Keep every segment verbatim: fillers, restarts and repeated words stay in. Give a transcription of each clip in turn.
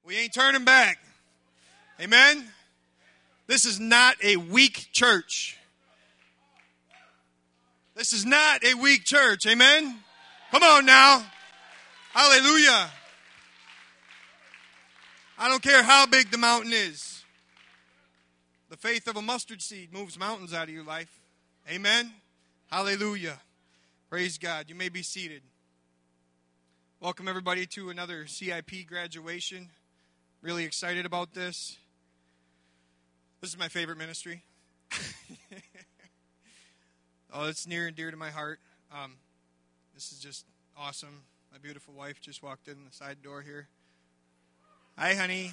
We ain't turning back. Amen? This is not a weak church. This is not a weak church. Amen? Come on now. Hallelujah. I don't care how big the mountain is. The faith of a mustard seed moves mountains out of your life. Amen? Hallelujah. Praise God. You may be seated. Welcome everybody to another C I P graduation. Really excited about this. This is my favorite ministry. Oh, it's near and dear to my heart. Um, this is just awesome. My beautiful wife just walked in the side door here. Hi, honey.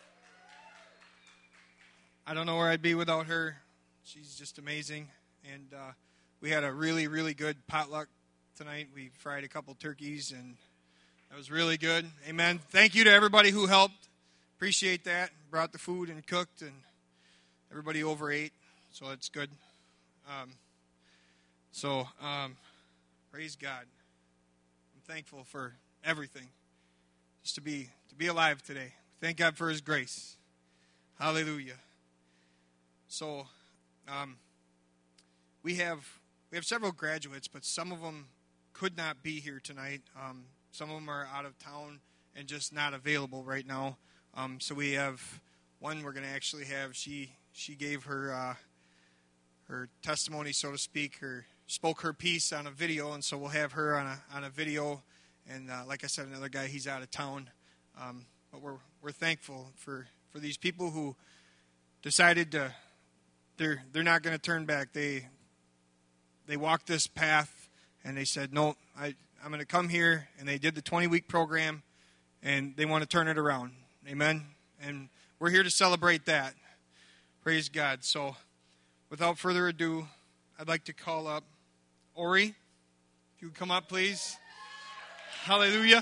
I don't know where I'd be without her. She's just amazing. And uh, we had a really, really good potluck tonight. We fried a couple turkeys, and that was really good. Amen. Thank you to everybody who helped. Appreciate that. Brought the food and cooked, and everybody overate, so it's good. Um, so, um, praise God. I'm thankful for everything. Just to be to be alive today. Thank God for His grace. Hallelujah. So, um, we have we have several graduates, but some of them could not be here tonight. Um, some of them are out of town and just not available right now. Um, so we have one we're going to actually have. She she gave her uh, her testimony, so to speak, her spoke her piece on a video, and so we'll have her on a on a video. And uh, like I said, another guy, he's out of town. Um, but we're we're thankful for, for these people who decided to they're they're not going to turn back. They they walked this path, and they said, no, I I'm going to come here. And they did the twenty week program, and they want to turn it around. Amen. And we're here to celebrate that. Praise God. So, without further ado, I'd like to call up Ori. If you would come up, please. Hallelujah.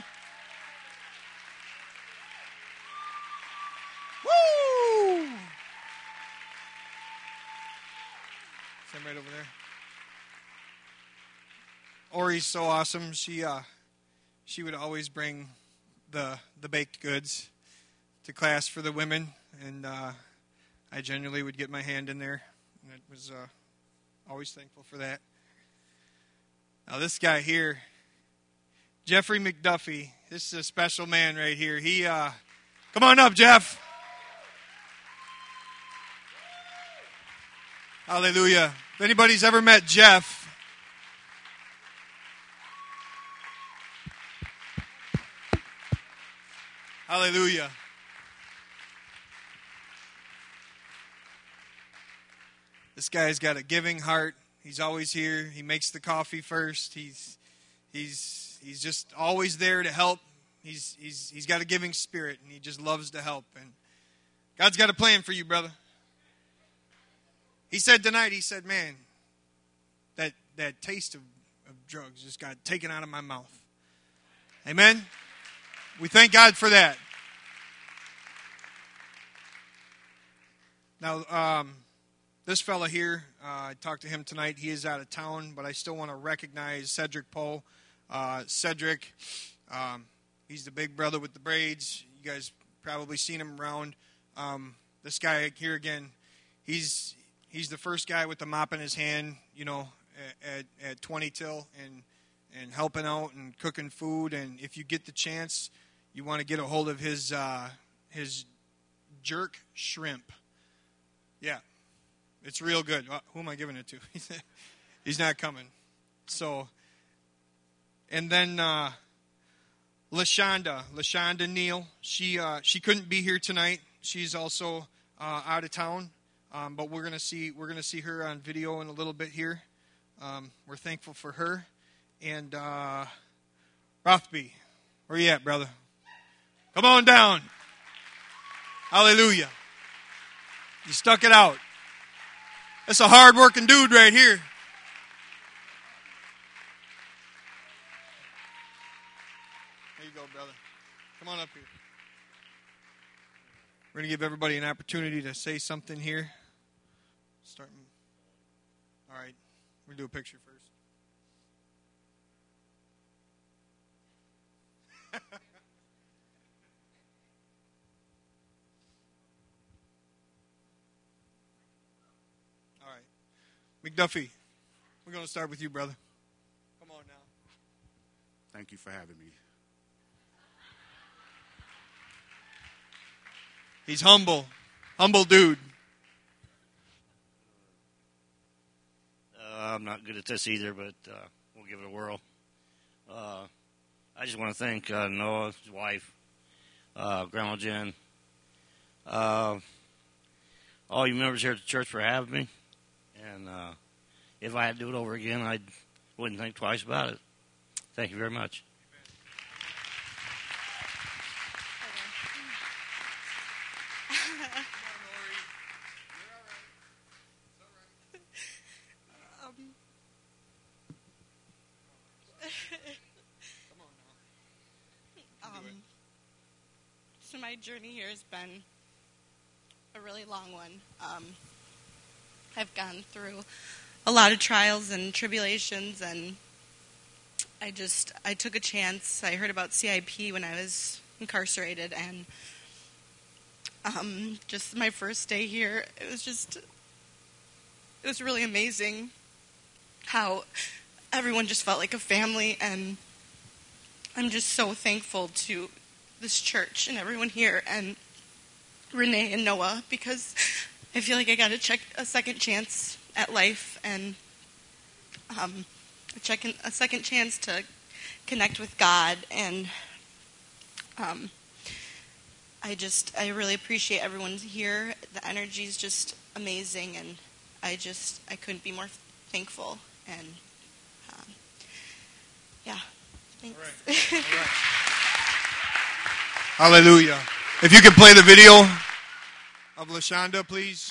Woo! Stand right over there. Ori's so awesome. She uh, she would always bring the the baked goods to class for the women, and uh, I generally would get my hand in there, and I was uh, always thankful for that. Now this guy here, Jeffrey McDuffie, this is a special man right here. He, uh, come on up, Jeff. Hallelujah. If anybody's ever met Jeff, hallelujah. This guy's got a giving heart. He's always here. He makes the coffee first. He's he's he's just always there to help. He's he's he's got a giving spirit, and he just loves to help. And God's got a plan for you, brother. He said tonight, he said, man, that that taste of, of drugs just got taken out of my mouth. Amen? We thank God for that. Now, um, this fella here, uh, I talked to him tonight. He is out of town, but I still want to recognize Cedric Poe. Uh, Cedric, um, he's the big brother with the braids. You guys probably seen him around. Um, this guy here again, he's he's the first guy with the mop in his hand, you know, at, at twenty till and and helping out and cooking food. And if you get the chance, you want to get a hold of his uh, his jerk shrimp. Yeah. It's real good. Who am I giving it to? He's not coming. So, and then uh, LaShonda, LaShonda Neal, she uh, she couldn't be here tonight. She's also uh, out of town, um, but we're gonna see we're gonna see her on video in a little bit here. Um, we're thankful for her. And uh, Rothby, where you at, brother? Come on down. Hallelujah. You stuck it out. That's a hard-working dude right here. There you go, brother. Come on up here. We're going to give everybody an opportunity to say something here. Starting. All right. We're going to do a picture first. McDuffie, we're going to start with you, brother. Come on now. Thank you for having me. He's humble. Humble dude. Uh, I'm not good at this either, but uh, we'll give it a whirl. Uh, I just want to thank uh, Noah, his wife, uh, Grandma Jen, uh, all you members here at the church for having me. And uh, if I had to do it over again, I wouldn't think twice about it. Thank you very much. So my journey here has been a really long one. Um, I've gone through a lot of trials and tribulations, and I just, I took a chance. I heard about C I P when I was incarcerated, and um, just my first day here, it was just, it was really amazing how everyone just felt like a family, and I'm just so thankful to this church and everyone here and Renee and Noah, because I feel like I got a check a second chance at life, and um, a, check a second chance to connect with God, and um, I just I really appreciate everyone here. The energy is just amazing, and I just I couldn't be more thankful. And um, yeah, thanks. All right. All right. Hallelujah. If you can play the video of LaShonda, please.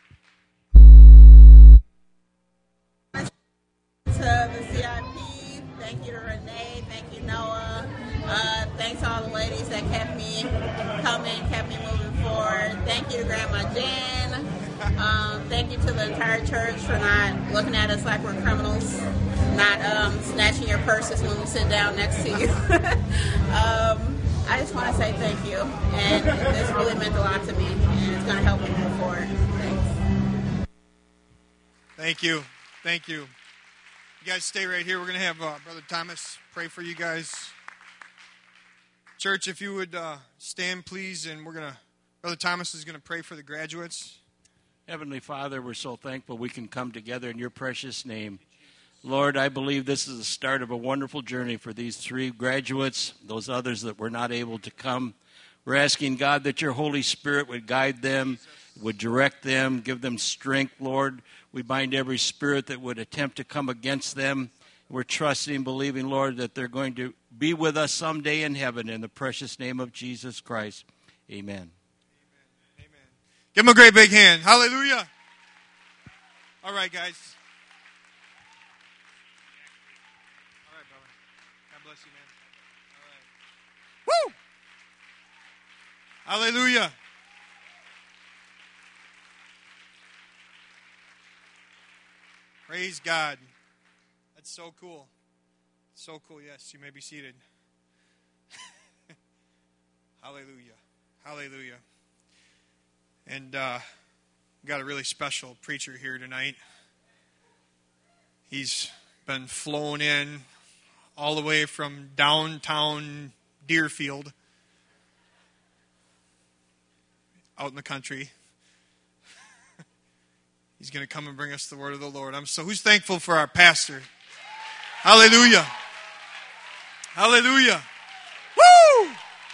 To the C I P, thank you to Renee, thank you Noah, uh, thanks to all the ladies that kept me coming, kept me moving forward. Thank you to Grandma Jen. Um, thank you to the entire church for not looking at us like we're criminals, not um, snatching your purses when we sit down next to you. um, I just want to say thank you, and this really meant a lot to me, and it's going to help me move forward. Thanks. Thank you. Thank you. You guys stay right here. We're going to have uh, Brother Thomas pray for you guys. Church, if you would uh, stand, please, and we're going to, Brother Thomas is going to pray for the graduates. Heavenly Father, we're so thankful we can come together in your precious name. Lord, I believe this is the start of a wonderful journey for these three graduates, those others that were not able to come. We're asking, God, that your Holy Spirit would guide them, would direct them, give them strength, Lord. We bind every spirit that would attempt to come against them. We're trusting, believing, Lord, that they're going to be with us someday in heaven in the precious name of Jesus Christ. Amen. Amen. Amen. Give them a great big hand. Hallelujah. All right, guys. Bless you, man. All right. Woo! Hallelujah. Praise God. That's so cool. So cool. Yes, you may be seated. Hallelujah. Hallelujah. And uh, we got a really special preacher here tonight. He's been flown in all the way from downtown Deerfield, out in the country. He's going to come and bring us the word of the Lord. I'm so, who's thankful for our pastor? Hallelujah. Hallelujah. Woo!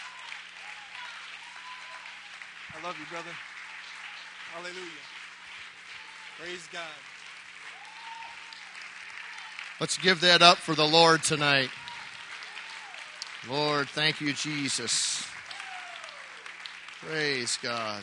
I love you, brother. Hallelujah. Praise God. Let's give that up for the Lord tonight. Lord, thank you, Jesus. Praise God.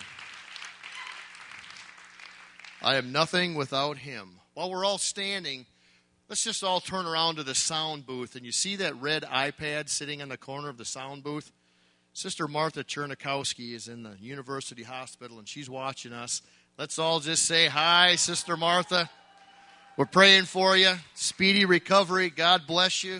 I am nothing without him. While we're all standing, let's just all turn around to the sound booth. And you see that red iPad sitting in the corner of the sound booth? Sister Martha Chernikowski is in the University Hospital, and she's watching us. Let's all just say hi, Sister Martha. We're praying for you. Speedy recovery. God bless you.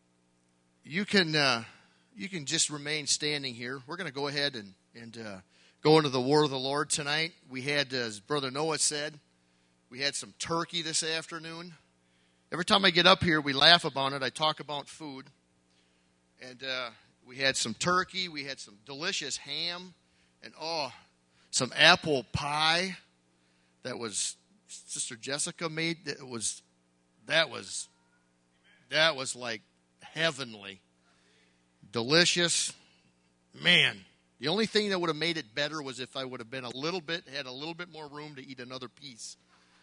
You can uh, you can just remain standing here. We're going to go ahead and, and uh, going to the Word of the Lord tonight. We had, as Brother Noah said, we had some turkey this afternoon. Every time I get up here, we laugh about it. I talk about food. And uh, we had some turkey. We had some delicious ham. And, oh, some apple pie that was Sister Jessica made. That was, that was, that was like heavenly. Delicious. Man, the only thing that would have made it better was if I would have been a little bit, had a little bit more room to eat another piece.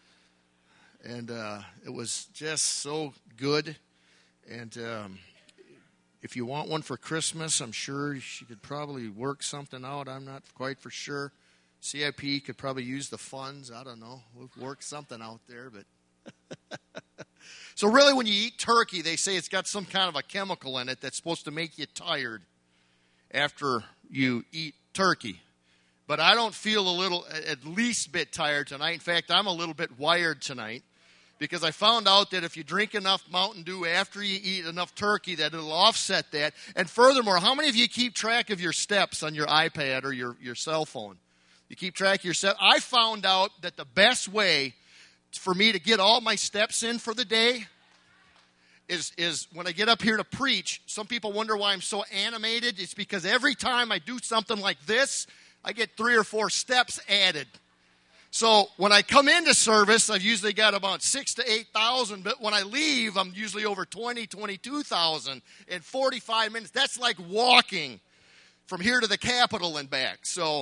And uh, it was just so good. And um, if you want one for Christmas, I'm sure she could probably work something out. I'm not quite for sure. C I P could probably use the funds. I don't know. We'll work something out there. But so really, when you eat turkey, they say it's got some kind of a chemical in it that's supposed to make you tired after you eat turkey. But I don't feel a little, at least bit tired tonight. In fact, I'm a little bit wired tonight because I found out that if you drink enough Mountain Dew after you eat enough turkey, that it'll offset that. And furthermore, how many of you keep track of your steps on your iPad or your, your cell phone? You keep track of your steps? I found out that the best way for me to get all my steps in for the day is, is when I get up here to preach. Some people wonder why I'm so animated. It's because every time I do something like this, I get three or four steps added. So when I come into service, I've usually got about six to eight thousand. But when I leave, I'm usually over twenty, twenty-two thousand in forty-five minutes. That's like walking from here to the Capitol and back. So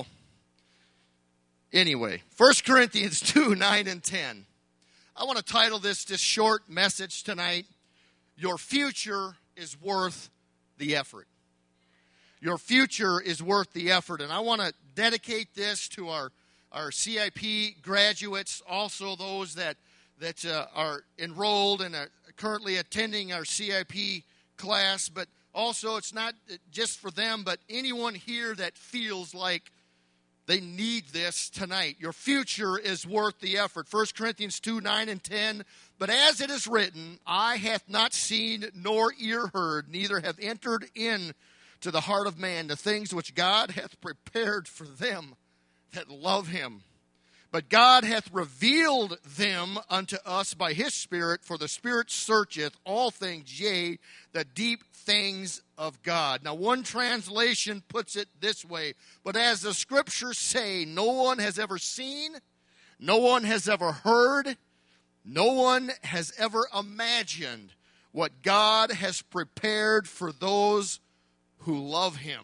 anyway, First Corinthians two, nine and ten. I want to title this this short message tonight, Your Future is Worth the Effort. Your future is worth the effort. And I want to dedicate this to our, our C I P graduates, also those that, that uh, are enrolled and are currently attending our C I P class. But also, it's not just for them, but anyone here that feels like they need this tonight. Your future is worth the effort. First Corinthians two, nine and ten. But as it is written, eye hath not seen nor ear heard, neither have entered in to the heart of man the things which God hath prepared for them that love him. But God hath revealed them unto us by his Spirit, for the Spirit searcheth all things, yea, the deep things of God. Now, one translation puts it this way, but as the Scriptures say, no one has ever seen, no one has ever heard, no one has ever imagined what God has prepared for those who love him.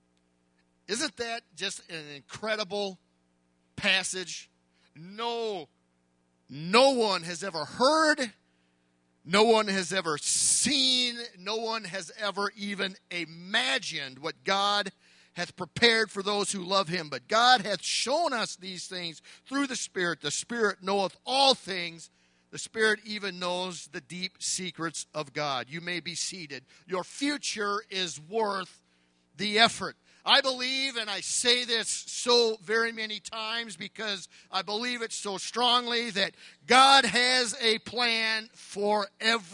Isn't that just an incredible passage? No, no one has ever heard, no one has ever seen, no one has ever even imagined what God hath prepared for those who love him. But God hath shown us these things through the Spirit. The Spirit knoweth all things. The Spirit even knows the deep secrets of God. You may be seated. Your future is worth the effort. I believe, and I say this so very many times because I believe it so strongly, that God has a plan for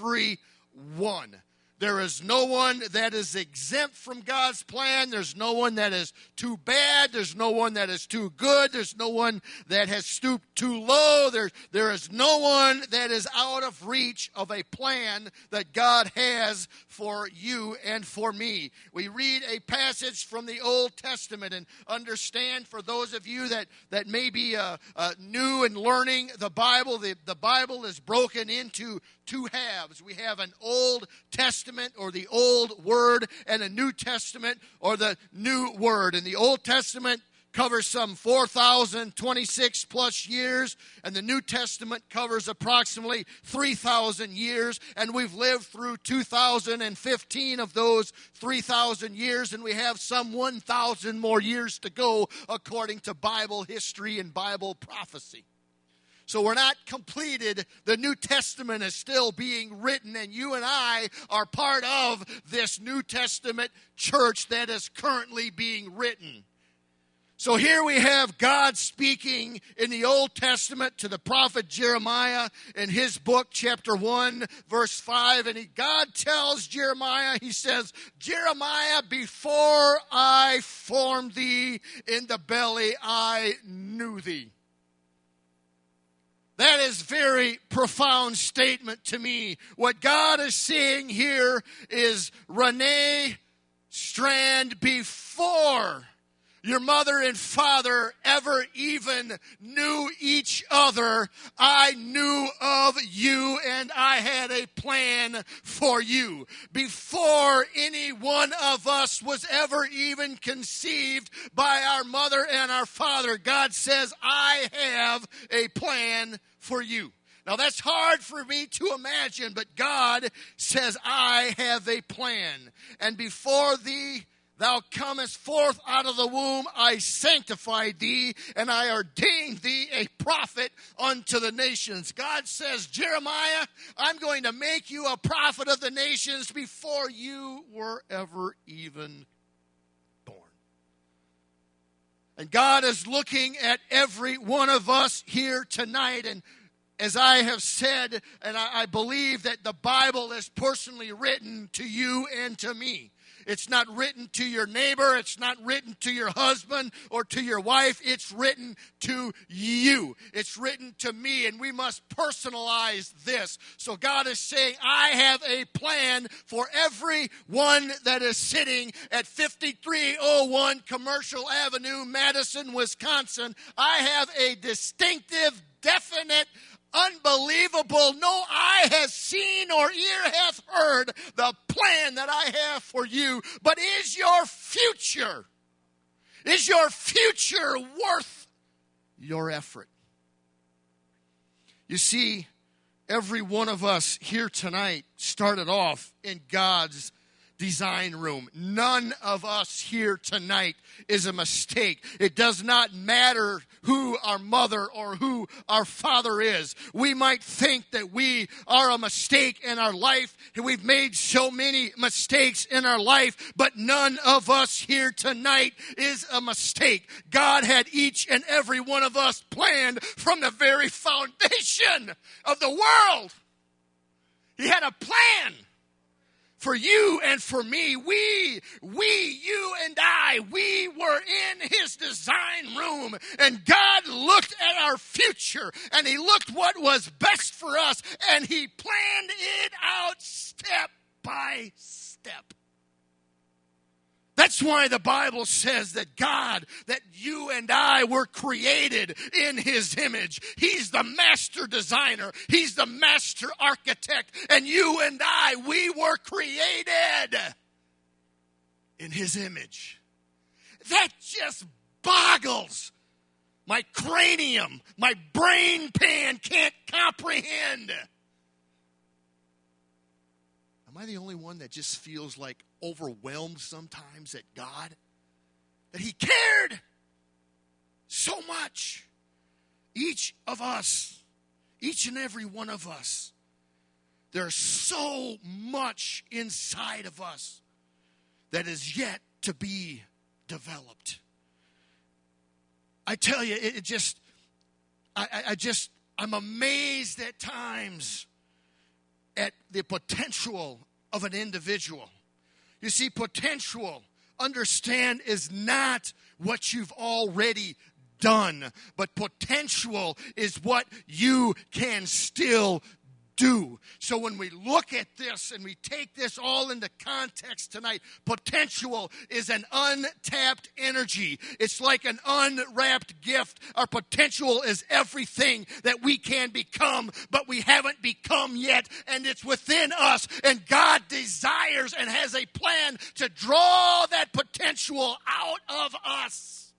everyone. There is no one that is exempt from God's plan. There's no one that is too bad. There's no one that is too good. There's no one that has stooped too low. There, there is no one that is out of reach of a plan that God has for you and for me. We read a passage from the Old Testament and understand, for those of you that, that may be uh, uh, new and learning the Bible, the, the Bible is broken into two halves. We have an Old Testament, or the Old Word, and a New Testament, or the New Word. And the Old Testament covers some four thousand twenty-six plus years, and the New Testament covers approximately three thousand years, and we've lived through two thousand fifteen of those three thousand years, and we have some one thousand more years to go according to Bible history and Bible prophecy. So we're not completed. The New Testament is still being written, and you and I are part of this New Testament church that is currently being written. So here we have God speaking in the Old Testament to the prophet Jeremiah in his book, chapter one, verse five. And he, God tells Jeremiah, he says, Jeremiah, before I formed thee in the belly, I knew thee. That is a very profound statement to me. What God is saying here is, Renee Strand, before your mother and father ever even knew each other, I knew of you and I had a plan for you. Before any one of us was ever even conceived by our mother and our father, God says, I have a plan for you. Now that's hard for me to imagine, but God says, I have a plan. And before thee thou comest forth out of the womb, I sanctified thee, and I ordained thee a prophet unto the nations. God says, Jeremiah, I'm going to make you a prophet of the nations before you were ever even born. And God is looking at every one of us here tonight, and as I have said, and I, I believe that the Bible is personally written to you and to me. It's not written to your neighbor. It's not written to your husband or to your wife. It's written to you. It's written to me, and we must personalize this. So God is saying, I have a plan for everyone that is sitting at fifty-three oh one Commercial Avenue, Madison, Wisconsin. I have a distinctive, definite, unbelievable, no eye has seen or ear hath heard the plan that I have for you. But is your future, is your future worth your effort? You see, every one of us here tonight started off in God's design room. None of us here tonight is a mistake. It does not matter who our mother or who our father is. We might think that we are a mistake in our life, and we've made so many mistakes in our life, but none of us here tonight is a mistake. God had each and every one of us planned from the very foundation of the world. He had a plan for you and for me. We, we, you and I, we were in his design room, and God looked at our future, and he looked what was best for us, and he planned it out step by step. That's why the Bible says that God, that you and I were created in his image. He's the master designer. He's the master architect. And you and I, we were created in his image. That just boggles my cranium. My brain pan can't comprehend. Am I the only one that just feels like overwhelmed sometimes at God? That he cared so much. Each of us, each and every one of us, there's so much inside of us that is yet to be developed. I tell you, it, it just, I, I just, I'm amazed at times at the potential of an individual. You see, potential, understand, is not what you've already done, but potential is what you can still do. So when we look at this and we take this all into context tonight, potential is an untapped energy. It's like an unwrapped gift. Our potential is everything that we can become, but we haven't become yet, and it's within us. And God desires and has a plan to draw that potential out of us.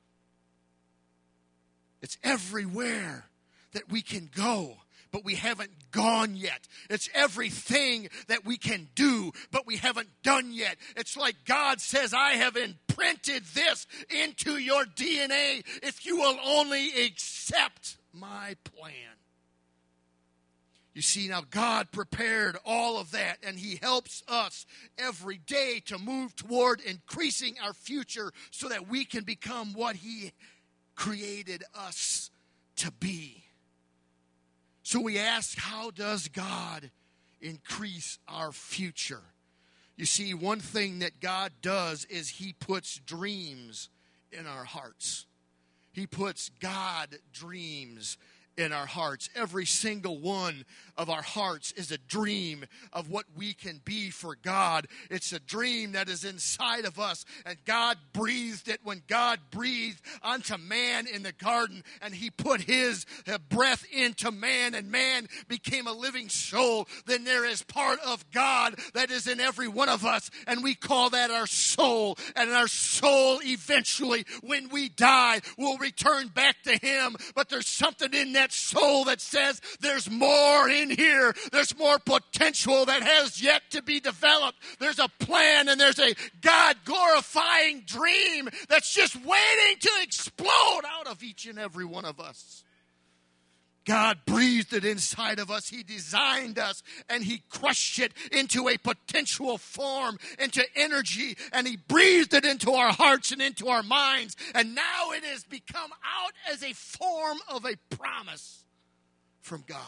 It's everywhere that we can go, but we haven't gone yet. It's everything that we can do, but we haven't done yet. It's like God says, I have imprinted this into your D N A if you will only accept my plan. You see, now God prepared all of that, and he helps us every day to move toward increasing our future so that we can become what he created us to be. So we ask, how does God increase our future? You see, one thing that God does is he puts dreams in our hearts. He puts God dreams in our hearts. Every single one of our hearts is a dream of what we can be for God. It's a dream that is inside of us, and God breathed it when God breathed onto man in the garden, and he put his breath into man, and man became a living soul. Then there is part of God that is in every one of us, and we call that our soul. And our soul eventually, when we die, will return back to him. But there's something in that soul that says there's more in here. There's more potential that has yet to be developed. There's a plan, and there's a God-glorifying dream that's just waiting to explode out of each and every one of us. God breathed it inside of us. He designed us, and he crushed it into a potential form, into energy, and he breathed it into our hearts and into our minds. And now it has become out as a form of a promise from God.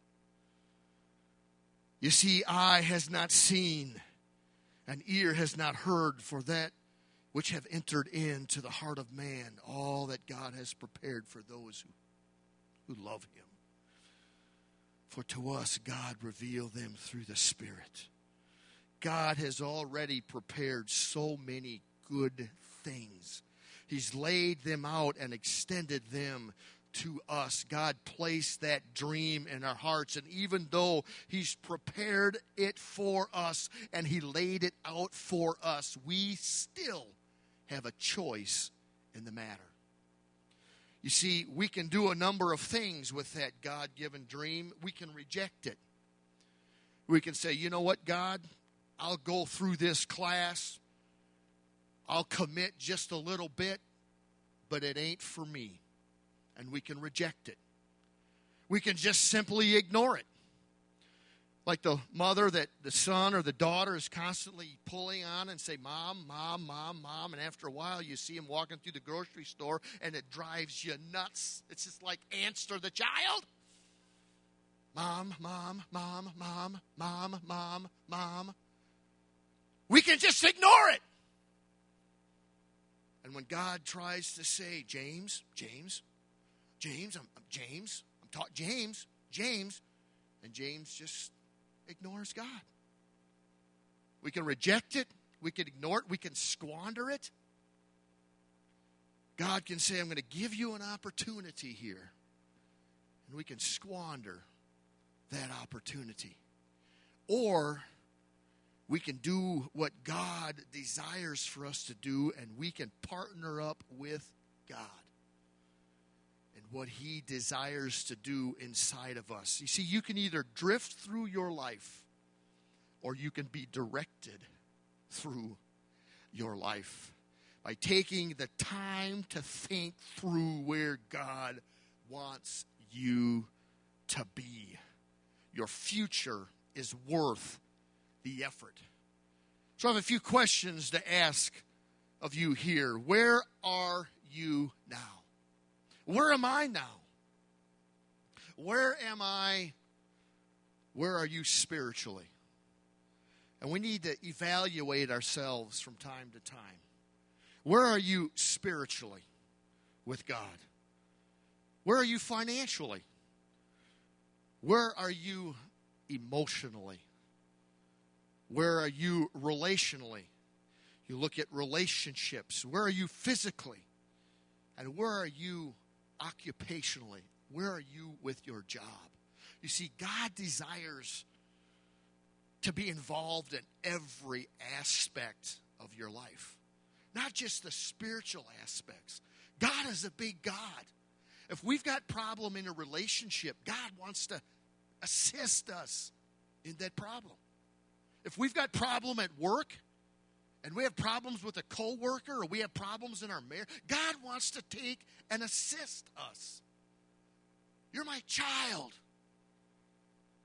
You see, eye has not seen, and ear has not heard, for that which have entered into the heart of man, all that God has prepared for those who, who love him. For to us, God revealed them through the Spirit. God has already prepared so many good things. He's laid them out and extended them to us. God placed that dream in our hearts, and even though he's prepared it for us and he laid it out for us, we still have a choice in the matter. You see, we can do a number of things with that God-given dream. We can reject it. We can say, you know what, God, I'll go through this class. I'll commit just a little bit, but it ain't for me. And we can reject it. We can just simply ignore it. Like the mother that the son or the daughter is constantly pulling on and say, Mom, Mom, Mom, Mom. And after a while, you see him walking through the grocery store, and it drives you nuts. It's just like answer the child. Mom, Mom, Mom, Mom, Mom, Mom, Mom. We can just ignore it. And when God tries to say, James, James, James, I'm, I'm James, I'm taught James, James, and James just ignores God. We can reject it. We can ignore it. We can squander it. God can say, I'm going to give you an opportunity here. And we can squander that opportunity. Or we can do what God desires for us to do, and we can partner up with God and what he desires to do inside of us. You see, you can either drift through your life, or you can be directed through your life by taking the time to think through where God wants you to be. Your future is worth the effort. So I have a few questions to ask of you here. Where are you now? Where am I now? Where am I? Where are you spiritually? And we need to evaluate ourselves from time to time. Where are you spiritually with God? Where are you financially? Where are you emotionally? Where are you relationally? You look at relationships. Where are you physically? And where are you occupationally? Where are you with your job? You see, God desires to be involved in every aspect of your life. Not just the spiritual aspects. God is a big God. If we've got problem in a relationship, God wants to assist us in that problem. If we've got problem at work, and we have problems with a coworker, or we have problems in our marriage, God wants to take and assist us. You're my child.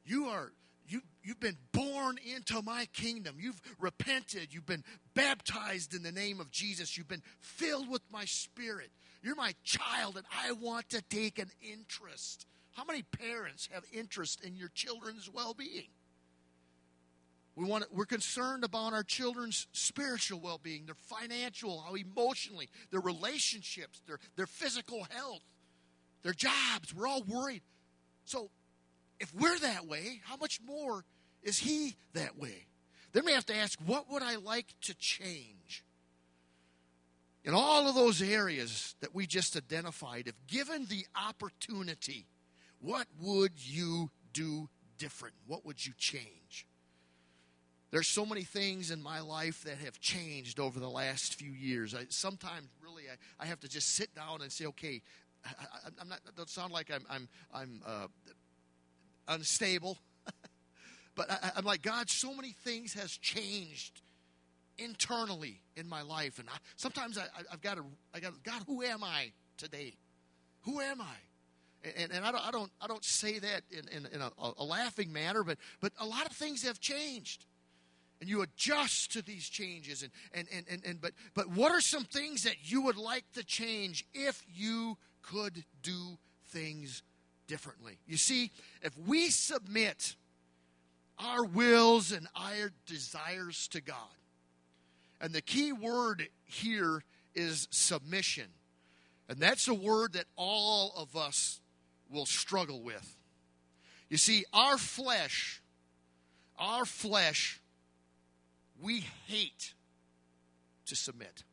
You are you you've been born into my kingdom. You've repented. You've been baptized in the name of Jesus. You've been filled with my Spirit. You're my child, and I want to take an interest. How many parents have interest in your children's well-being? We want to, we're concerned about our children's spiritual well-being, their financial, how emotionally, their relationships, their, their physical health, their jobs. We're all worried. So if we're that way, how much more is he that way? Then we have to ask, what would I like to change? In all of those areas that we just identified, if given the opportunity, what would you do different? What would you change? There's so many things in my life that have changed over the last few years. I, sometimes, really, I, I have to just sit down and say, okay, I, I, I'm not. That doesn't sound like I'm I'm I'm uh, unstable, but I, I'm like, God, so many things has changed internally in my life, and I, sometimes I, I've got to. I got God, who am I today? Who am I? And, and I don't I don't I don't say that in, in, in a, a laughing manner, but but a lot of things have changed. And you adjust to these changes. And, and, and, and, and but but what are some things that you would like to change if you could do things differently? You see, if we submit our wills and our desires to God, and the key word here is submission. And that's a word that all of us will struggle with. You see, our flesh, our flesh, we hate to submit.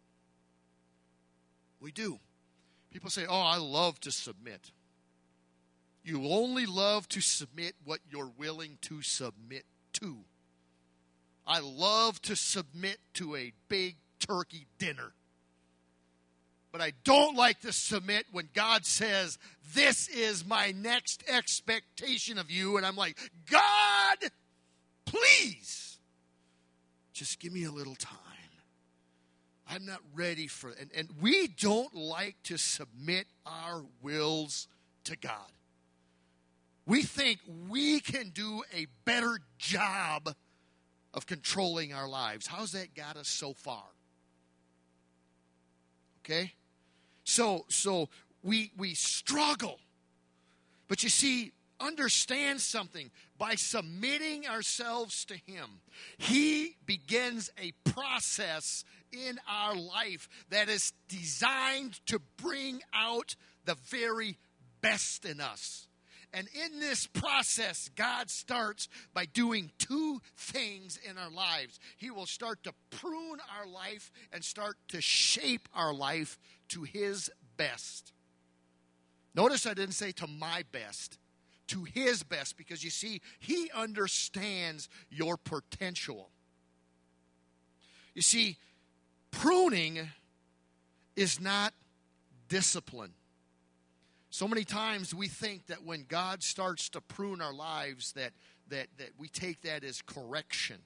We do. People say, oh, I love to submit. You only love to submit what you're willing to submit to. I love to submit to a big turkey dinner. But I don't like to submit when God says, this is my next expectation of you. And I'm like, God, please. Just give me a little time. I'm not ready for it. And, and we don't like to submit our wills to God. We think we can do a better job of controlling our lives. How's that got us so far? Okay? So so we we struggle. But you see, understand something. By submitting ourselves to Him, He begins a process in our life that is designed to bring out the very best in us. And in this process, God starts by doing two things in our lives. He will start to prune our life and start to shape our life to His best. Notice I didn't say to my best. To His best, because you see, He understands your potential. You see, pruning is not discipline. So many times we think that when God starts to prune our lives, that that that we take that as correction.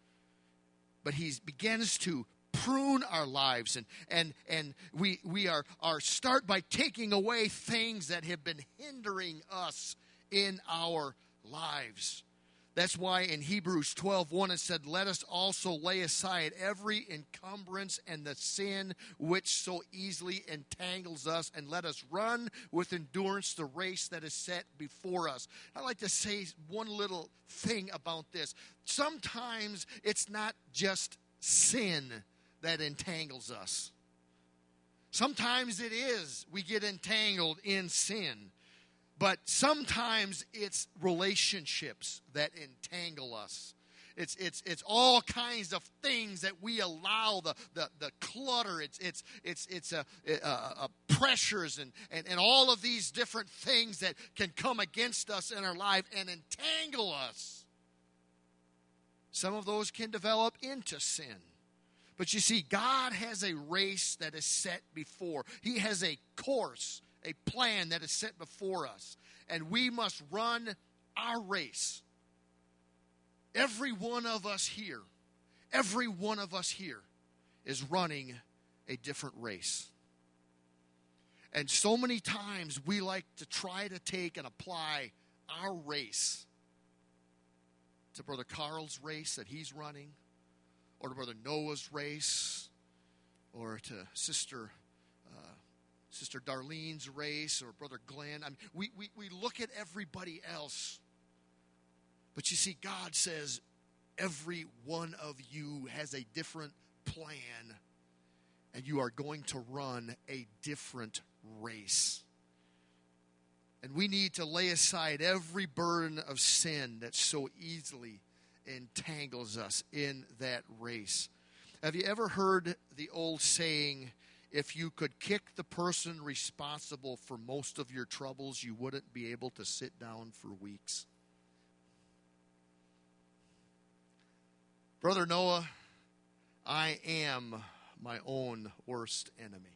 But He begins to prune our lives, and and and we we are are start by taking away things that have been hindering us in our lives. That's why in Hebrews twelve one it said, let us also lay aside every encumbrance and the sin which so easily entangles us, and let us run with endurance the race that is set before us. I'd like to say one little thing about this. Sometimes it's not just sin that entangles us. Sometimes it is. We get entangled in sin. But sometimes it's relationships that entangle us. It's it's it's all kinds of things that we allow, the the, the clutter. It's it's it's it's a, a, a pressures and, and, and all of these different things that can come against us in our life and entangle us. Some of those can develop into sin. But you see, God has a race that is set before. He has a course, a plan that is set before us. And we must run our race. Every one of us here, every one of us here is running a different race. And so many times we like to try to take and apply our race to Brother Carl's race that he's running, or to Brother Noah's race, or to Sister uh, Sister Darlene's race, or Brother Glenn. I mean, we, we, we look at everybody else. But you see, God says every one of you has a different plan, and you are going to run a different race. And we need to lay aside every burden of sin that so easily entangles us in that race. Have you ever heard the old saying, if you could kick the person responsible for most of your troubles, you wouldn't be able to sit down for weeks? Brother Noah, I am my own worst enemy.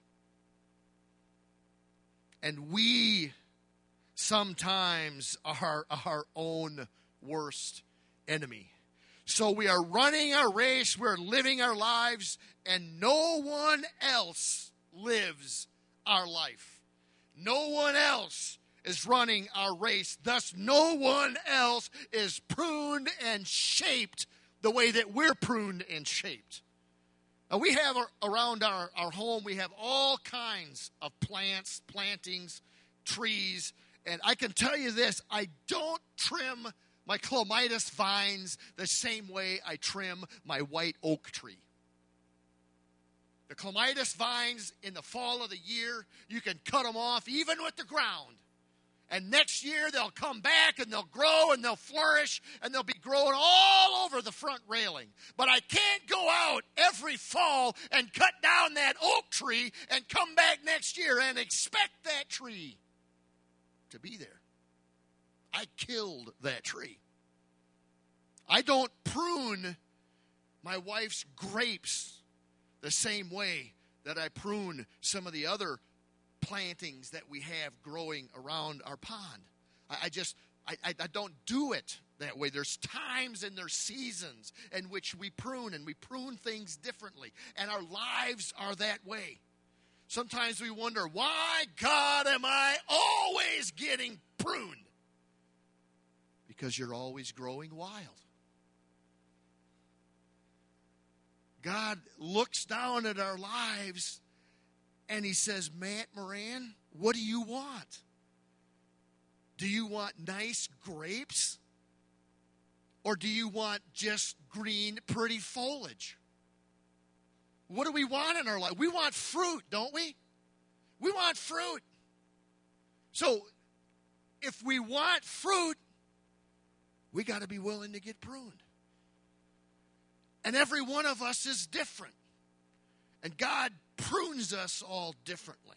And we sometimes are our own worst enemy. So we are running our race, we're living our lives, and no one else lives our life. No one else is running our race. Thus, no one else is pruned and shaped the way that we're pruned and shaped. Now, we have around our, our home, we have all kinds of plants, plantings, trees, and I can tell you this, I don't trim my clematis vines the same way I trim my white oak tree. The clematis vines in the fall of the year, you can cut them off even with the ground. And next year they'll come back and they'll grow and they'll flourish and they'll be growing all over the front railing. But I can't go out every fall and cut down that oak tree and come back next year and expect that tree to be there. I killed that tree. I don't prune my wife's grapes the same way that I prune some of the other plantings that we have growing around our pond. I, I just, I, I, I don't do it that way. There's times and there's seasons in which we prune, and we prune things differently. And our lives are that way. Sometimes we wonder, why, God, am I always getting pruned? Because you're always growing wild. God looks down at our lives and he says, Matt Moran, what do you want? Do you want nice grapes? Or do you want just green, pretty foliage? What do we want in our life? We want fruit, don't we? We want fruit. So, if we want fruit, we got to be willing to get pruned. And every one of us is different. And God prunes us all differently.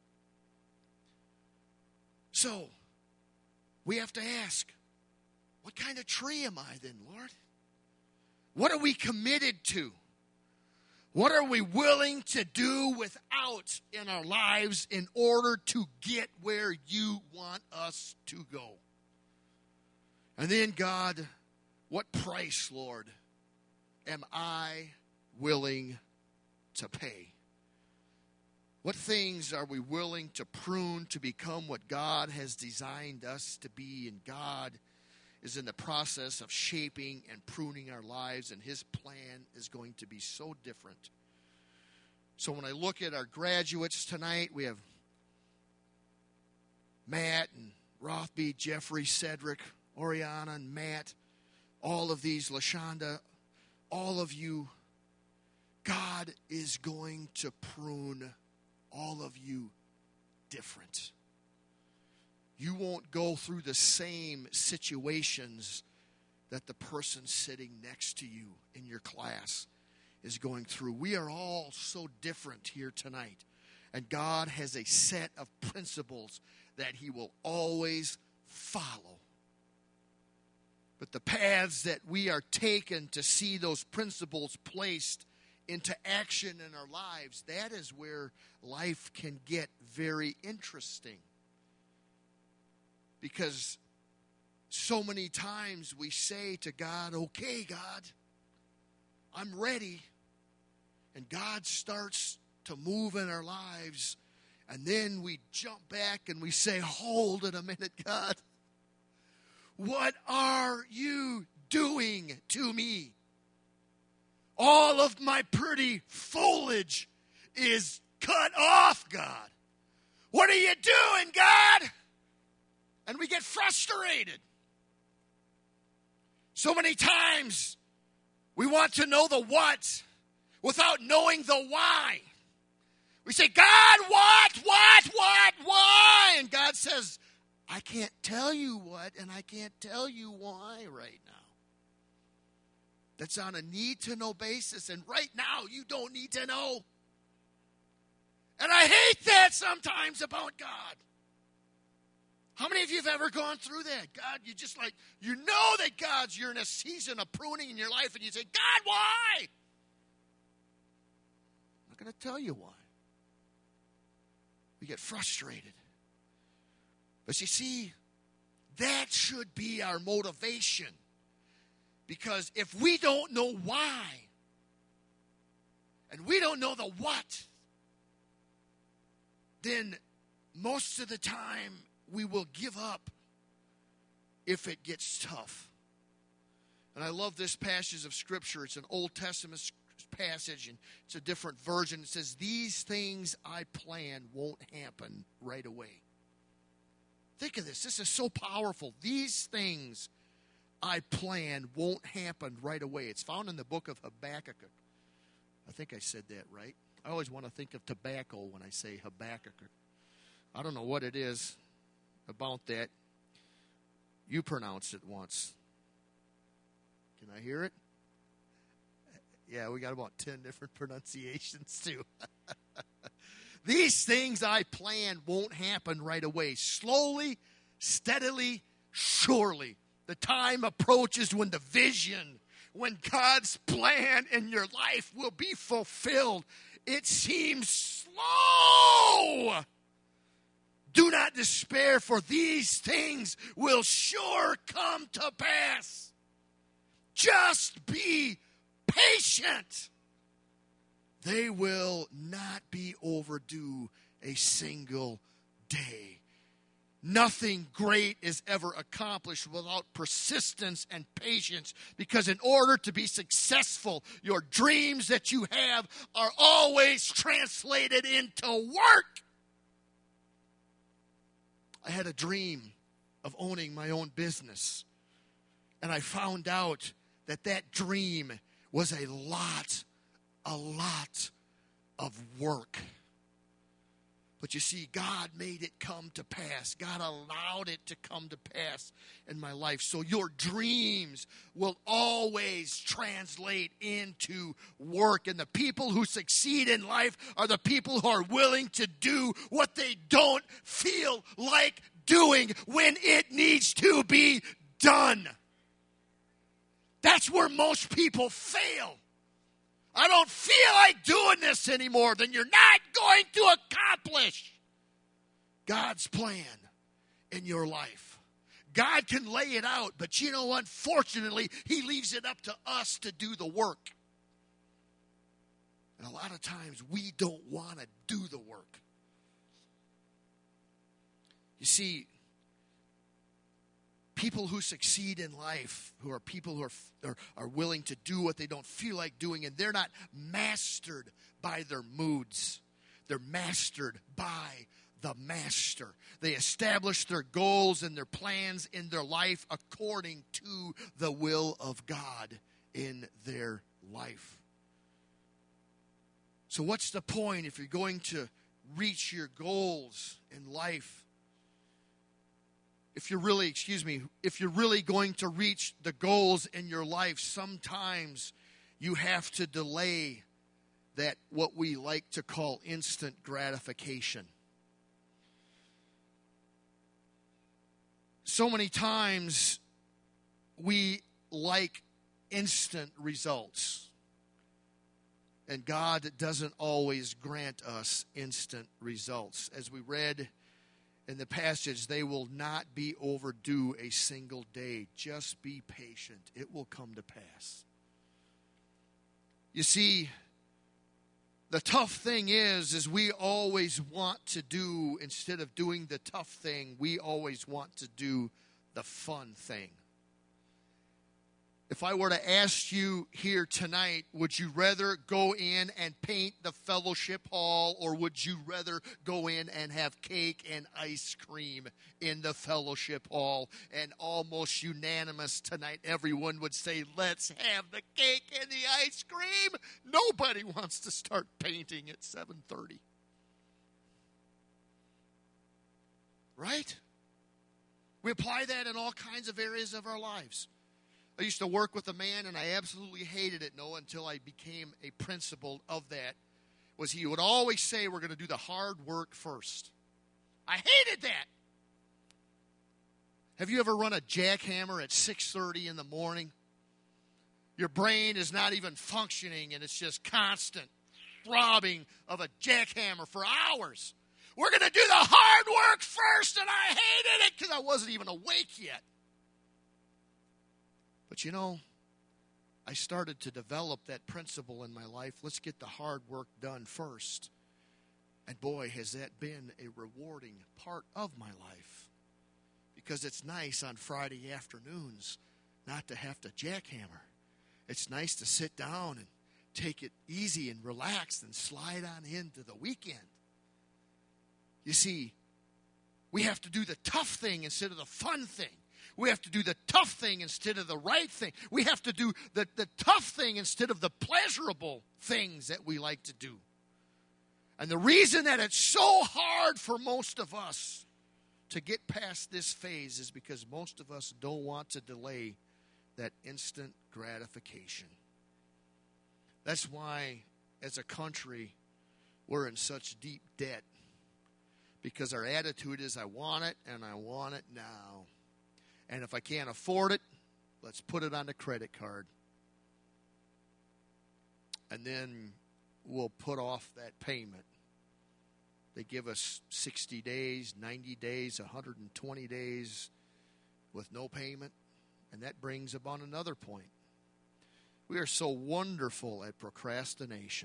So, we have to ask, what kind of tree am I then, Lord? What are we committed to? What are we willing to do without in our lives in order to get where you want us to go? And then, God, what price, Lord, am I willing to pay? What things are we willing to prune to become what God has designed us to be? And God is in the process of shaping and pruning our lives, and his plan is going to be so different. So when I look at our graduates tonight, we have Matt and Rothby, Jeffrey, Cedric, Oriana, and Matt, all of these, LaShonda, all of you, God is going to prune all of you different. You won't go through the same situations that the person sitting next to you in your class is going through. We are all so different here tonight. And God has a set of principles that he will always follow. But the paths that we are taken to see those principles placed into action in our lives, that is where life can get very interesting. Because so many times we say to God, okay, God, I'm ready. And God starts to move in our lives. And then we jump back and we say, hold it a minute, God. What are you doing to me? All of my pretty foliage is cut off, God. What are you doing, God? And we get frustrated. So many times we want to know the what without knowing the why. We say, God, what, what, what, why? And God says, I can't tell you what, and I can't tell you why right now. That's on a need-to-know basis, and right now you don't need to know. And I hate that sometimes about God. How many of you have ever gone through that? God, you just like, you know that God's, you're in a season of pruning in your life, and you say, God, why? I'm not going to tell you why. We get frustrated. But you see, that should be our motivation. Because if we don't know why, and we don't know the what, then most of the time we will give up if it gets tough. And I love this passage of Scripture. It's an Old Testament passage, and it's a different version. It says, these things I plan won't happen right away. Think of this. This is so powerful. These things I plan won't happen right away. It's found in the book of Habakkuk. I think I said that right. I always want to think of tobacco when I say Habakkuk. I don't know what it is about that. You pronounced it once. Can I hear it? Yeah, we got about ten different pronunciations too. These things I plan won't happen right away. Slowly, steadily, surely. The time approaches when the vision, when God's plan in your life will be fulfilled. It seems slow. Do not despair, for these things will sure come to pass. Just be patient. They will not be overdue a single day. Nothing great is ever accomplished without persistence and patience, because in order to be successful, your dreams that you have are always translated into work. I had a dream of owning my own business, and I found out that that dream was a lot, a lot of work. But you see, God made it come to pass. God allowed it to come to pass in my life. So your dreams will always translate into work. And the people who succeed in life are the people who are willing to do what they don't feel like doing when it needs to be done. That's where most people fail. I don't feel like doing this anymore. Then you're not going to accomplish God's plan in your life. God can lay it out, but you know, unfortunately, He leaves it up to us to do the work. And a lot of times we don't want to do the work. You see, people who succeed in life, who are people who are, are, are willing to do what they don't feel like doing, and they're not mastered by their moods. They're mastered by the Master. They establish their goals and their plans in their life according to the will of God in their life. So what's the point if you're going to reach your goals in life? If you're really, excuse me, if you're really going to reach the goals in your life, sometimes you have to delay that, what we like to call instant gratification. So many times we like instant results, and God doesn't always grant us instant results. As we read in the passage, they will not be overdue a single day. Just be patient. It will come to pass. You see, the tough thing is, is we always want to do, instead of doing the tough thing, we always want to do the fun thing. If I were to ask you here tonight, would you rather go in and paint the fellowship hall, or would you rather go in and have cake and ice cream in the fellowship hall? And almost unanimous tonight, everyone would say, let's have the cake and the ice cream. Nobody wants to start painting at seven thirty. Right? We apply that in all kinds of areas of our lives. I used to work with a man, and I absolutely hated it, Noah, until I became a principal of that, was he would always say, we're going to do the hard work first. I hated that. Have you ever run a jackhammer at six thirty in the morning? Your brain is not even functioning, and it's just constant throbbing of a jackhammer for hours. We're going to do the hard work first, and I hated it because I wasn't even awake yet. But you know, I started to develop that principle in my life. Let's get the hard work done first. And boy, has that been a rewarding part of my life. Because it's nice on Friday afternoons not to have to jackhammer. It's nice to sit down and take it easy and relax and slide on into the weekend. You see, we have to do the tough thing instead of the fun thing. We have to do the tough thing instead of the right thing. We have to do the, the tough thing instead of the pleasurable things that we like to do. And the reason that it's so hard for most of us to get past this phase is because most of us don't want to delay that instant gratification. That's why, as a country, we're in such deep debt. Because our attitude is, I want it, and I want it now. And if I can't afford it, let's put it on the credit card. And then we'll put off that payment. They give us sixty days, ninety days, one hundred twenty days with no payment. And that brings upon another point. We are so wonderful at procrastination.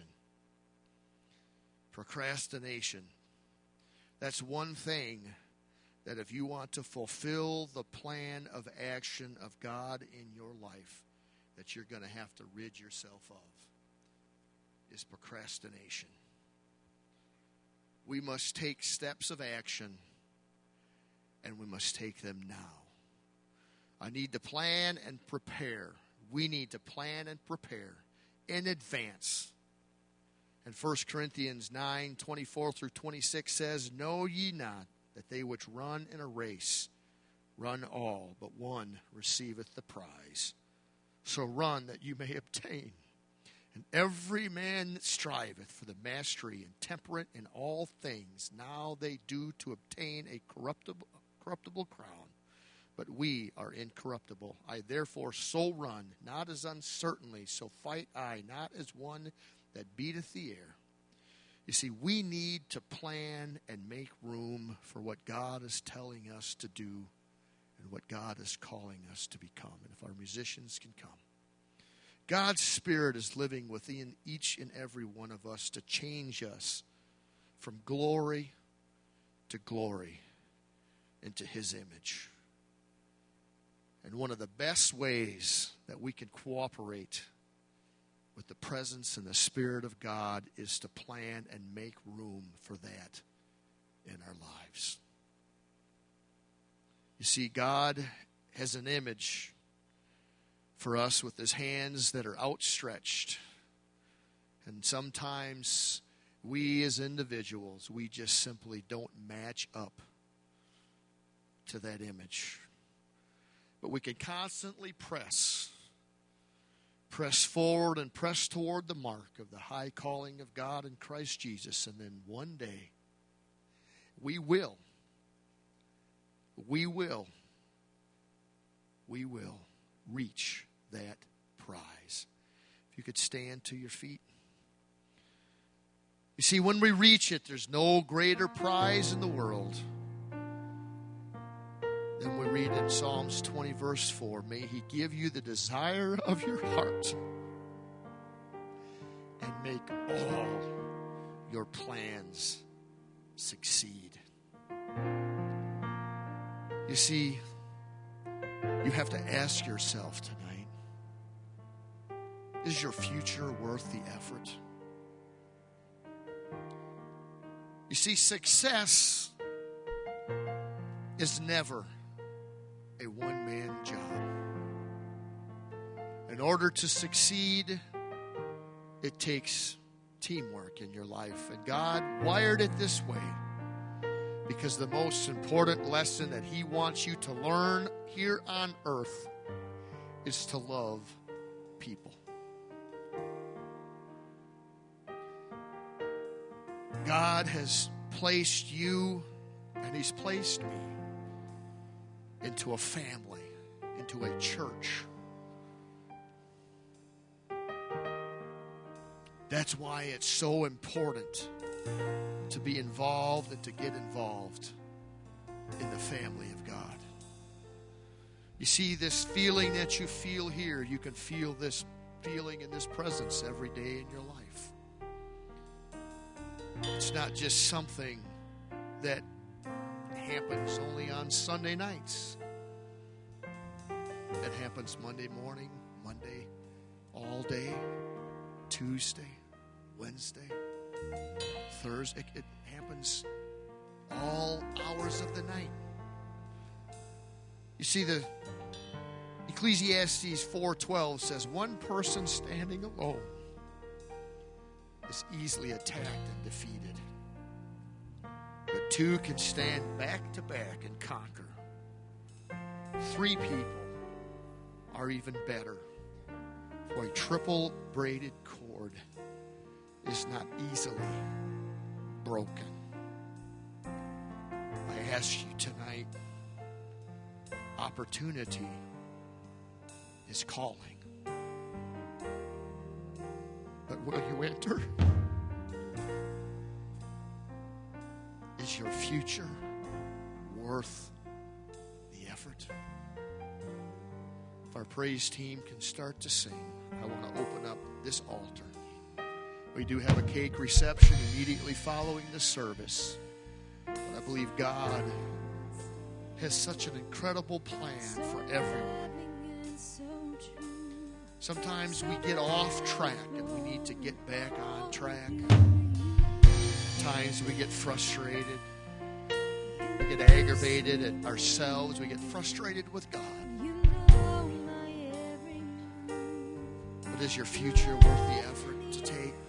Procrastination. That's one thing that if you want to fulfill the plan of action of God in your life, that you're going to have to rid yourself of, is procrastination. We must take steps of action, and we must take them now. I need to plan and prepare. We need to plan and prepare in advance. And First Corinthians nine, twenty-four through twenty-six says, know ye not that they which run in a race run all, but one receiveth the prize. So run that you may obtain. And every man that striveth for the mastery and temperate in all things, now they do to obtain a corruptible, corruptible crown. But we are incorruptible. I therefore so run, not as uncertainly, so fight I, not as one that beateth the air. You see, we need to plan and make room for what God is telling us to do and what God is calling us to become. And if our musicians can come. God's Spirit is living within each and every one of us to change us from glory to glory into His image. And one of the best ways that we can cooperate with the presence and the Spirit of God is to plan and make room for that in our lives. You see, God has an image for us with His hands that are outstretched. And sometimes we as individuals, we just simply don't match up to that image. But we can constantly press Press forward and press toward the mark of the high calling of God in Christ Jesus. And then one day, we will, we will, we will reach that prize. If you could stand to your feet. You see, when we reach it, there's no greater prize in the world. Then we read in Psalms twenty, verse four, may He give you the desire of your heart and make all your plans succeed. You see, you have to ask yourself tonight, Is your future worth the effort? You see, success is never a one-man job. In order to succeed, it takes teamwork in your life. And God wired it this way because the most important lesson that He wants you to learn here on earth is to love people. God has placed you and He's placed me into a family, into a church. That's why it's so important to be involved and to get involved in the family of God. You see, this feeling that you feel here, you can feel this feeling in this presence every day in your life. It's not just something that happens only on Sunday nights. It happens Monday morning, Monday, all day, Tuesday, Wednesday, Thursday. It, it happens all hours of the night. You see, the Ecclesiastes four twelve says, one person standing alone is easily attacked and defeated. But two can stand back to back and conquer. Three people are even better. For a triple braided cord is not easily broken. I ask you tonight, opportunity is calling. But will you enter? Is your future worth the effort? If our praise team can start to sing, I want to open up this altar. We do have a cake reception immediately following the service. But I believe God has such an incredible plan for everyone. Sometimes we get off track and we need to get back on track. Times we get frustrated. We get aggravated at ourselves. We get frustrated with God. But is your future worth the effort to take?